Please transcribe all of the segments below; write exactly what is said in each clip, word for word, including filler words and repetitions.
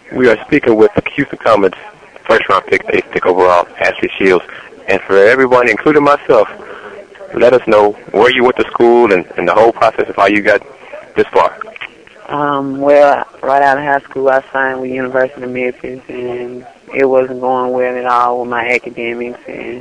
We are speaking with Houston Comets first round pick, eighth pick overall, Ashley Shields. And for everyone, including myself, let us know where you went to school and, and the whole process of how you got this far. Um, well, right out of high school, I signed with University of Memphis, and it wasn't going well at all with my academics. And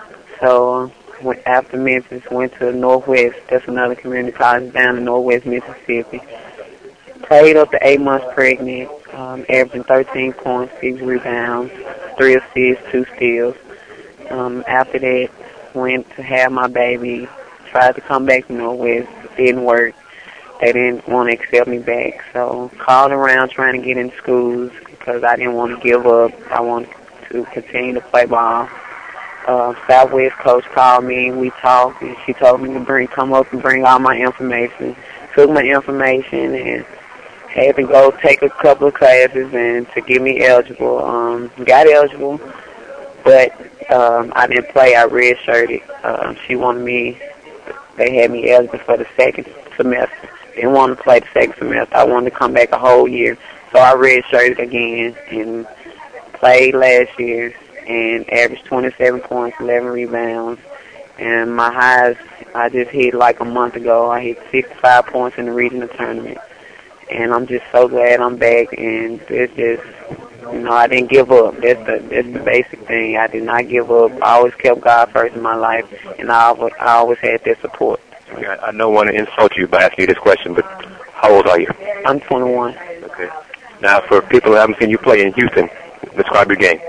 so went, after Memphis, went to Northwest. That's another community college down in Northwest Mississippi. Played up to eight months pregnant, um, averaging thirteen points, six rebounds, three assists, two steals. Um, after that, went to have my baby. Tried to come back to Northwest. Didn't work. They didn't want to accept me back. So called around trying to get in schools because I didn't want to give up. I wanted to continue to play ball. Uh, Southwest coach called me. We talked, and she told me to bring, come up and bring all my information. Took my information and had to go take a couple of classes and to get me eligible. Um, got eligible, but um, I didn't play. I redshirted. Uh, she wanted me. They had me eligible for the second semester. Didn't want to play the second semester. I wanted to come back a whole year, so I redshirted again and played last year and averaged twenty-seven points, eleven rebounds. And my highest I just hit like a month ago. I hit sixty-five points in the regional tournament. And I'm just so glad I'm back, and it's just, you know, I didn't give up. That's the that's the basic thing. I did not give up. I always kept God first in my life, and I always, I always had their support. Okay, I don't want to insult you by asking you this question, but how old are you? I'm twenty-one. Okay. Now, for people who haven't seen you play in Houston, describe your game.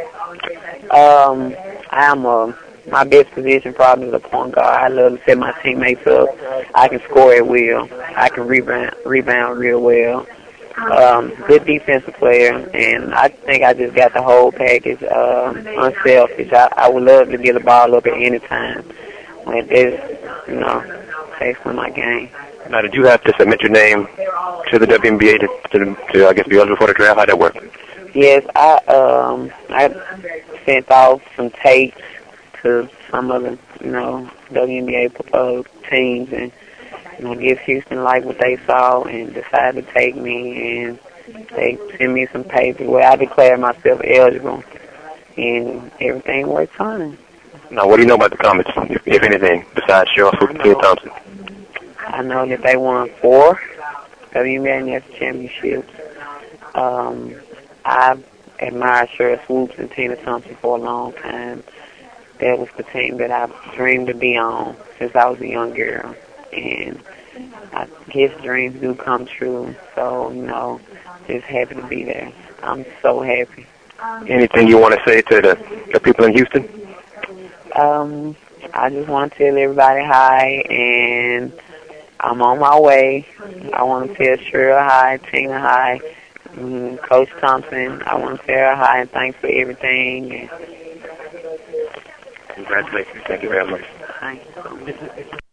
Um, I'm a... My best position probably is a point guard. I love to set my teammates up. I can score at will. I can rebound rebound real well. Um, good defensive player, and I think I just got the whole package. Uh, unselfish. I, I would love to get the ball up at any time. Like this, you know, basically my game. Now, did you have to submit your name to the W N B A to, to, to I guess, be eligible for the draft? How'd that work? Yes, I um I sent off some tapes to some of the, you know, W N B A uh, teams, and, you know, give Houston like what they saw and decided to take me, and they sent me some papers where I declared myself eligible, and everything worked fine. Now, what do you know about the Comets, if, if anything, besides Cheryl Swoop and Tia Thompson? I know that they won four W N B A National Championships. Um, I've admired Cheryl Swoops and Tina Thompson for a long time. That was the team that I dreamed to be on since I was a young girl. And I guess dreams do come true. So, you know, just happy to be there. I'm so happy. Anything you want to say to the, the people in Houston? Um, I just want to tell everybody hi, and I'm on my way. I want to tell Cheryl hi, Tina hi, and Coach Thompson. I want to tell her hi and thanks for everything. And Congratulations. Thank you very much. thank you.